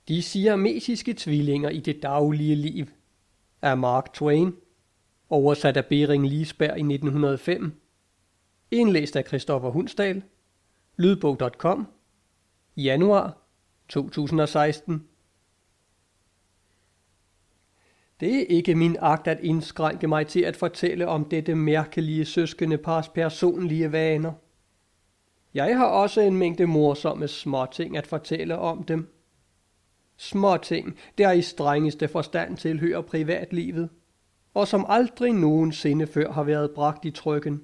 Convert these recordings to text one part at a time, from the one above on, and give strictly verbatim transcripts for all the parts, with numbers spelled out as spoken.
De siamesiske tvillinger i det daglige liv af Mark Twain, oversat af Bering Liisberg i nitten hundrede og fem, indlæst af Christoffer Hundsdal, lydbog punktum com, januar to tusind og seksten. Det er ikke min agt at indskrænke mig til at fortælle om dette mærkelige søskendepars personlige vaner. Jeg har også en mængde morsomme småting at fortælle om dem. Småting, der i strengeste forstand tilhører privatlivet, og som aldrig nogensinde før har været bragt i trykken.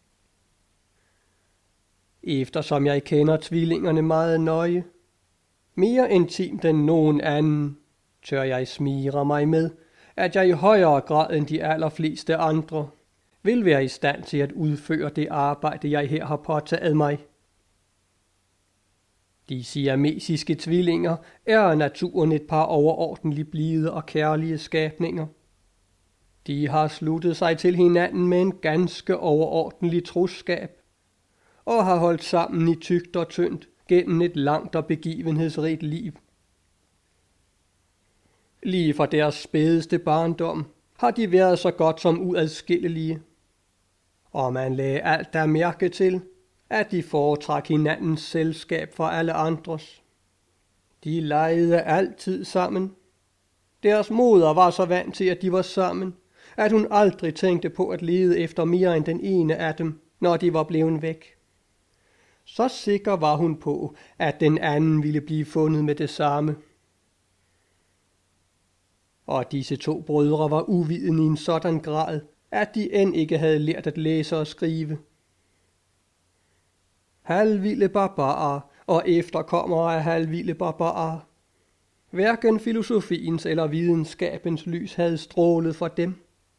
Eftersom jeg kender tvillingerne meget nøje, mere intimt end nogen anden, tør jeg smire mig med, at jeg i højere grad end de allerfleste andre vil være i stand til at udføre det arbejde, jeg her har påtaget mig. De siamesiske tvillinger er af naturen et par overordentligt blide og kærlige skabninger. De har sluttet sig til hinanden med en ganske overordentlig troskab, og har holdt sammen i tykt og tyndt gennem et langt og begivenhedsrigt liv. Lige fra deres spædeste barndom har de været så godt som uadskillelige, og man lagde alt der mærke til, at de foretrak hinandens selskab fra alle andres. De legede altid sammen. Deres moder var så vant til, at de var sammen, at hun aldrig tænkte på at lede efter mere end den ene af dem, når de var blevet væk. Så sikker var hun på, at den anden ville blive fundet med det samme. Og disse to brødre var uvidende i en sådan grad, at de end ikke havde lært at læse og skrive. Halvvilde barbarer og efterkommere af halvvilde barbarer. Hverken filosofiens eller videnskabens lys havde strålet for dem.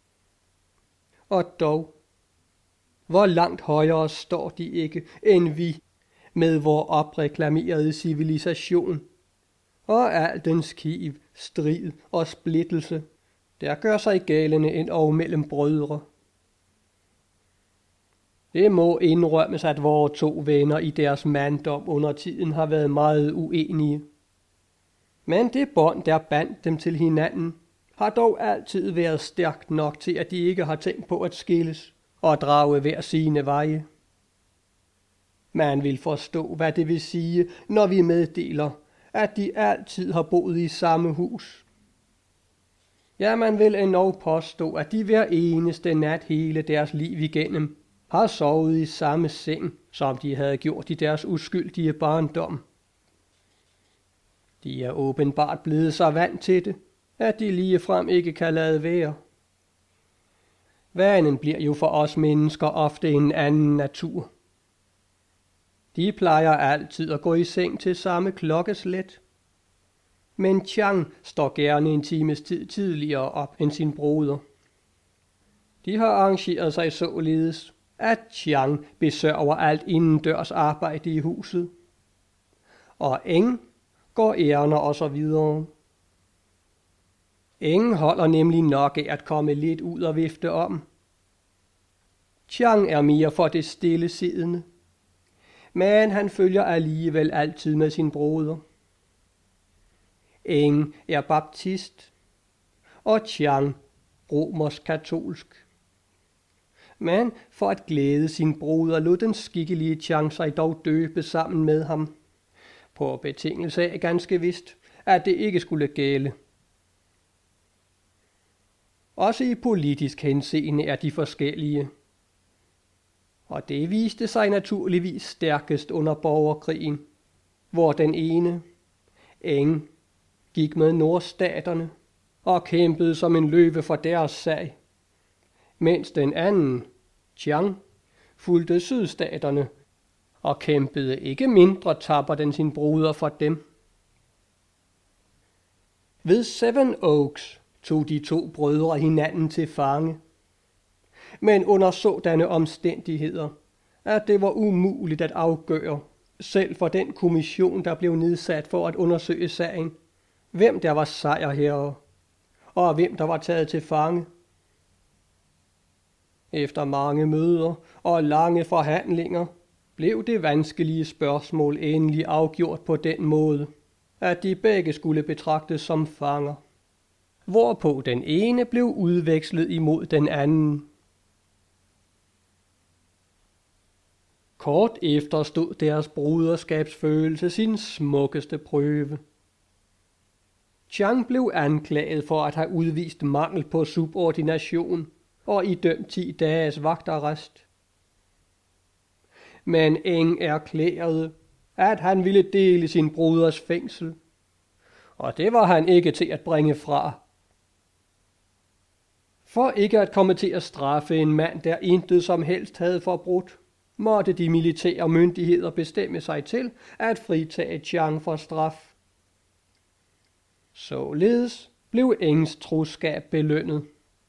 Og dog, hvor langt højere står de ikke, end vi, med vor opreklamerede civilisation, og al dens kiv, strid og splittelse, der gør sig galende ind og mellem brødre. Det må indrømmes, at vore to venner i deres manddom under tiden har været meget uenige. Men det bånd, der bandt dem til hinanden, har dog altid været stærkt nok til, at de ikke har tænkt på at skilles og drage hver sine veje. Man vil forstå, hvad det vil sige, når vi meddeler, at de altid har boet i samme hus. Ja, man vil endnu påstå, at de hver eneste nat hele deres liv igennem har sovet i samme seng, som de havde gjort i deres uskyldige barndom. De er åbenbart blevet så vant til det, at de ligefrem ikke kan lade være. Vanen bliver jo for os mennesker ofte en anden natur. De plejer altid at gå i seng til samme klokkeslæt. Men Chang står gerne en times tid tidligere op end sin broder. De har arrangeret sig således, at Chang besørger alt indendørs arbejde i huset, og Eng går ærender og så videre. Eng holder nemlig nok af at komme lidt ud og vifte om. Chang er mere for det stillesiddende, men han følger alligevel altid med sin broder. Eng er baptist, og Chang romersk katolsk. Men for at glæde sin broder lod den skikkelige Chang sig dog døbe sammen med ham, på betingelse af ganske vist, at det ikke skulle gælde. Også i politisk henseende er de forskellige, og det viste sig naturligvis stærkest under borgerkrigen, hvor den ene, Eng, gik med nordstaterne og kæmpede som en løve for deres sag, mens den anden, Chang, fulgte sydstaterne og kæmpede ikke mindre tappert end sin broder for dem. Ved Seven Oaks tog de to brødre hinanden til fange, men under sådanne omstændigheder, at det var umuligt at afgøre, selv for den kommission, der blev nedsat for at undersøge sagen, hvem der var sejrherre, og hvem der var taget til fange. Efter mange møder og lange forhandlinger blev det vanskelige spørgsmål endelig afgjort på den måde, at de begge skulle betragtes som fanger, hvorpå den ene blev udvekslet imod den anden. Kort efter stod deres broderskabsfølelse sin smukkeste prøve. Chang blev anklaget for at have udvist mangel på subordination og idømt ti dages vagtarrest. Men Eng erklærede, at han ville dele sin broders fængsel, og det var han ikke til at bringe fra. For ikke at komme til at straffe en mand, der intet som helst havde forbrudt, måtte de militære myndigheder bestemme sig til at fritage Chiang for straf. Således blev Engs troskab belønnet.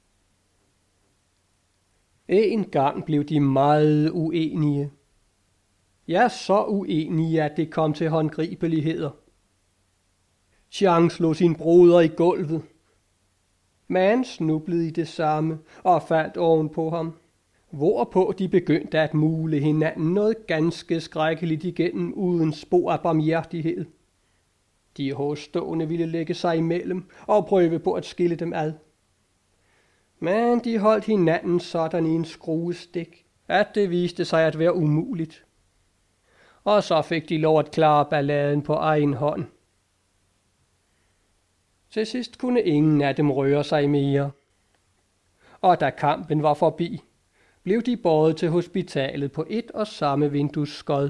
En gang blev de meget uenige. Ja, så uenige, at det kom til håndgribeligheder. Chiang slog sin broder i gulvet. Man snublede i det samme og faldt oven på ham, hvorpå de begyndte at mule hinanden noget ganske skrækkeligt igennem uden spor af barmhjertighed. De hårdstående ville lægge sig imellem og prøve på at skille dem ad. Men de holdt hinanden sådan i en skruestik, at det viste sig at være umuligt. Og så fik de lov at klare balladen på egen hånd. Til sidst kunne ingen af dem røre sig mere. Og da kampen var forbi, blev de båret til hospitalet på et og samme vinduesskod.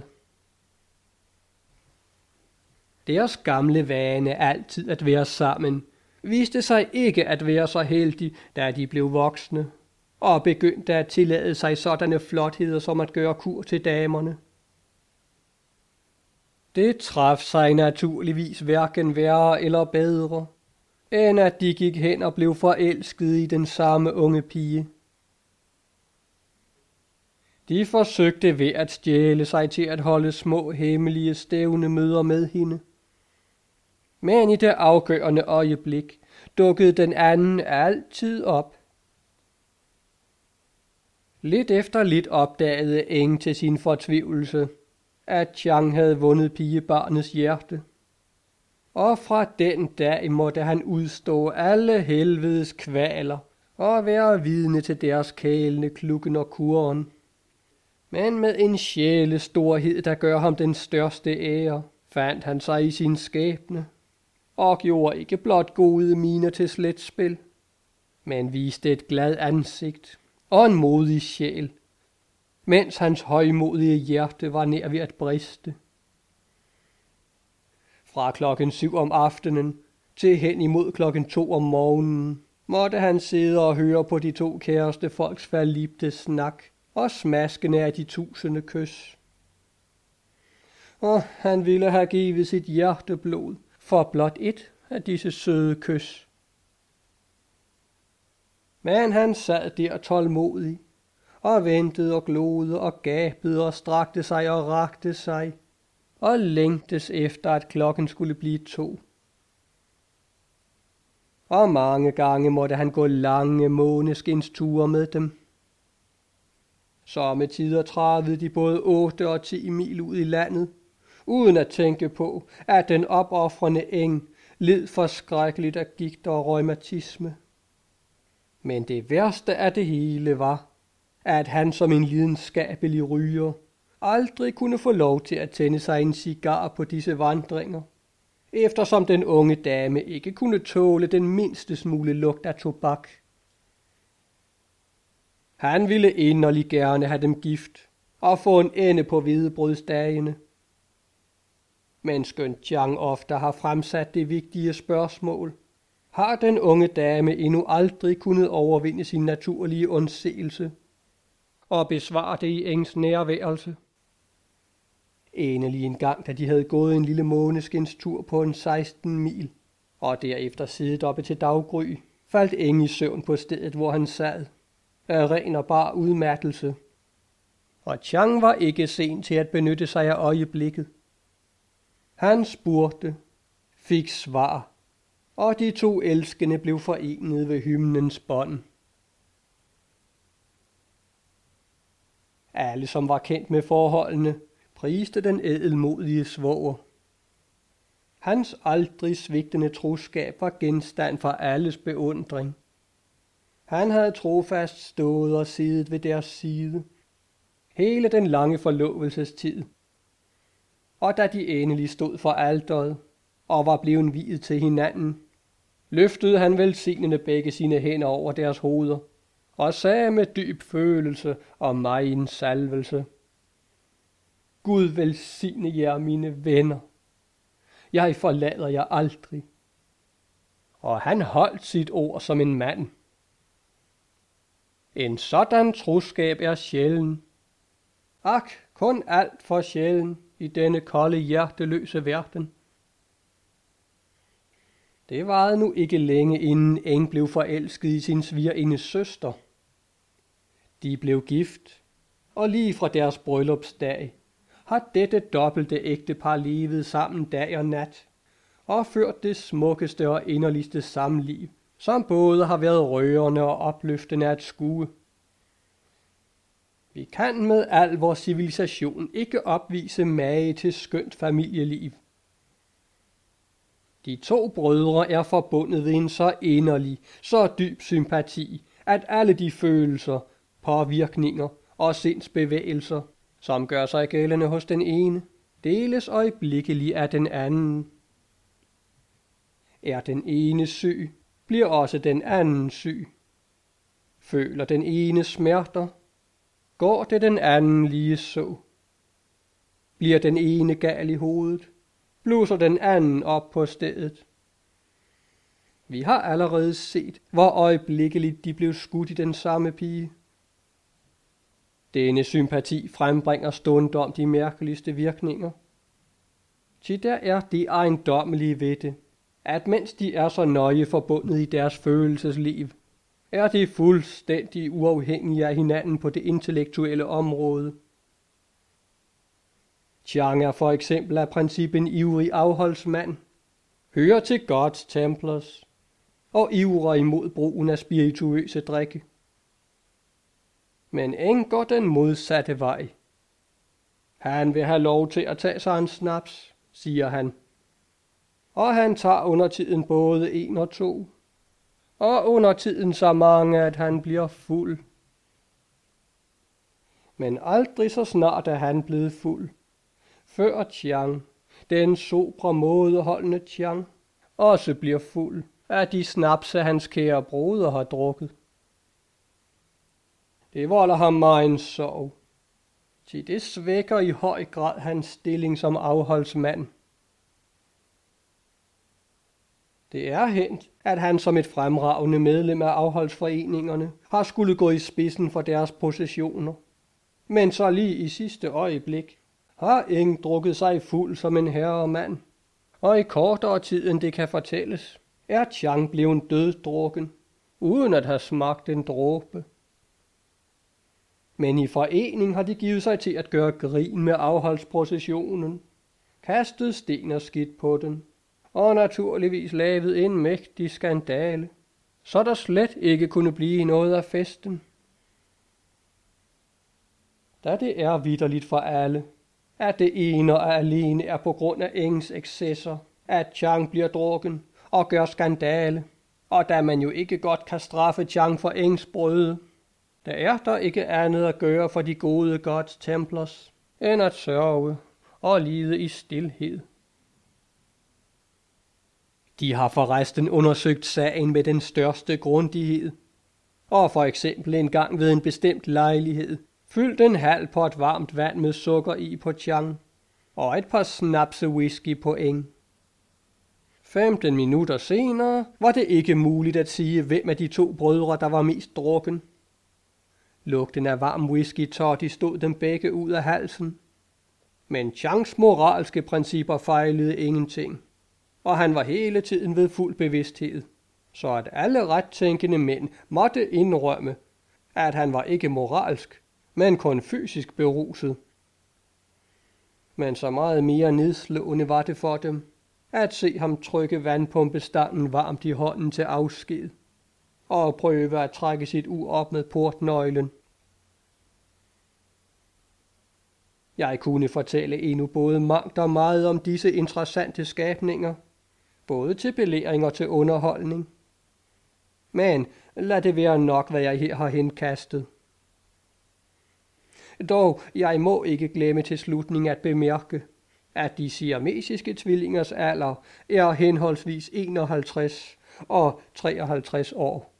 Deres gamle vane altid at være sammen, viste sig ikke at være så heldig, da de blev voksne, og begyndte at tillade sig sådanne flotheder som at gøre kur til damerne. Det traf sig naturligvis hverken værre eller bedre, end at de gik hen og blev forelskede i den samme unge pige. De forsøgte ved at stjæle sig til at holde små hemmelige stævnemøder med hende. Men i det afgørende øjeblik dukkede den anden altid op. Lidt efter lidt opdagede Eng til sin fortvivlelse, at Chiang havde vundet pigebarnets hjerte. Og fra den dag måtte han udstå alle helvedes kvaler og være vidne til deres kælende klukken og kurren. Men med en sjælestorhed, der gør ham den største ære, fandt han sig i sin skæbne, og gjorde ikke blot gode miner til sletspil, men viste et glad ansigt og en modig sjæl, mens hans højmodige hjerte var nær ved at briste. Fra klokken syv om aftenen til hen imod klokken to om morgenen måtte han sidde og høre på de to kæreste folks forlibte snak og smaskene af de tusinde kys. Og han ville have givet sit hjerteblod for blot et af disse søde kys. Men han sad der tålmodig og ventede og glodede og gabede og strakte sig og rakte sig og længtes efter, at klokken skulle blive to. Og mange gange måtte han gå lange måneskinsture med dem. Somme tider travede de både otte og ti mil ud i landet, uden at tænke på, at den opoffrende Eng led forskrækkeligt af gigt og rheumatisme. Men det værste af det hele var, at han som en lidenskabelig ryger aldrig kunne få lov til at tænde sig en cigar på disse vandringer, eftersom den unge dame ikke kunne tåle den mindste smule lugt af tobak. Han ville inderligt gerne have dem gift og få en ende på hvedebrødsdagene. Men skønt Chiang ofte har fremsat det vigtige spørgsmål, har den unge dame endnu aldrig kunnet overvinde sin naturlige undsigelse og besvare det i Engs nærværelse. Endelig en gang, da de havde gået en lille måneskinstur på en seksten mil, og derefter siddet oppe til daggry, faldt Eng i søvn på stedet, hvor han sad, af ren og bar udmattelse. Og Chiang var ikke sen til at benytte sig af øjeblikket. Han spurgte, fik svar, og de to elskende blev forenet ved hymnens bånd. Alle, som var kendt med forholdene, priste den ædelmodige svoger. Hans aldrig svigtende troskab var genstand for alles beundring. Han havde trofast stået og siddet ved deres side hele den lange forlovelsestid. Og da de endelig stod for alteret og var blevet viet til hinanden, løftede han velsignende begge sine hænder over deres hoveder og sagde med dyb følelse og megen salvelse: Gud velsigne jer, mine venner. Jeg forlader jer aldrig. Og han holdt sit ord som en mand. En sådan troskab er sjælden. Ak, kun alt for sjælden i denne kolde, hjerteløse verden. Det varede nu ikke længe, inden Eng blev forelsket i sin svigerindes søster. De blev gift, og lige fra deres bryllupsdag har dette dobbelte ægtepar levet sammen dag og nat, og ført det smukkeste og inderligste samliv, som både har været rørende og opløftende at skue. Vi kan med al vores civilisation ikke opvise mage til skønt familieliv. De to brødre er forbundet ved en så inderlig, så dyb sympati, at alle de følelser, påvirkninger og sindsbevægelser, som gør sig gældende hos den ene, deles øjeblikkeligt af den anden. Er den ene syg, bliver også den anden syg. Føler den ene smerter, går det den anden lige så. Bliver den ene gal i hovedet, bluser den anden op på stedet. Vi har allerede set, hvor øjeblikkeligt de blev skudt i den samme pige. Denne sympati frembringer stundom de mærkeligste virkninger. Til der er det ejendommelige ved det, at mens de er så nøje forbundet i deres følelsesliv, er de fuldstændig uafhængige af hinanden på det intellektuelle område. Chiang er for eksempel af princip en ivrig afholdsmand, hører til Gods Templars og ivrer imod brugen af spirituøse drikke. Men Eng går den modsatte vej. Han vil have lov til at tage sig en snaps, siger han. Og han tager under tiden både en og to. Og under tiden så mange, at han bliver fuld. Men aldrig så snart er han blevet fuld, før Chiang, den sobre mådeholdende Chiang, også bliver fuld af de snapse, hans kære broder har drukket. Det volder ham megen sorg, til det svækker i høj grad hans stilling som afholdsmand. Det er hent, at han som et fremragende medlem af afholdsforeningerne har skulle gå i spidsen for deres processioner. Men så lige i sidste øjeblik har Eng drukket sig fuld som en herremand, og i kortere tid end det kan fortælles, er Chiang blevet døddrukken, uden at have smagt en dråbe. Men i forening har de givet sig til at gøre grin med afholdsprocessionen, kastet sten og skidt på den, og naturligvis lavet en mægtig skandale, så der slet ikke kunne blive noget af festen. Da det er vitterligt for alle, at det ene og alene er på grund af Engs excesser, at Chiang bliver drukken og gør skandale, og da man jo ikke godt kan straffe Chiang for Engs brøde, der er der ikke andet at gøre for de gode Gods Templars, end at sørge og lide i stilhed. De har forresten undersøgt sagen med den største grundighed, og for eksempel en gang ved en bestemt lejlighed fyldt en halv pot varmt vand med sukker i på Chiang, og et par snapse whisky på Eng. femten minutter senere var det ikke muligt at sige, hvem af de to brødre, der var mest drukken. Lugten af varm whisky toddy stod dem begge ud af halsen. Men Chiangs moralske principper fejlede ingenting, og han var hele tiden ved fuld bevidsthed, så at alle rettænkende mænd måtte indrømme, at han var ikke moralsk, men kun fysisk beruset. Men så meget mere nedslående var det for dem, at se ham trykke vandpumpestangen varmt i hånden til afsked, og prøve at trække sit ur op med portnøglen. Jeg kunne fortælle endnu både mangt og meget om disse interessante skabninger, både til belæring og til underholdning. Men lad det være nok, hvad jeg her har henkastet. Dog, jeg må ikke glemme til slutning at bemærke, at de siamesiske tvillingers alder er henholdsvis enoghalvtreds og treoghalvtreds år.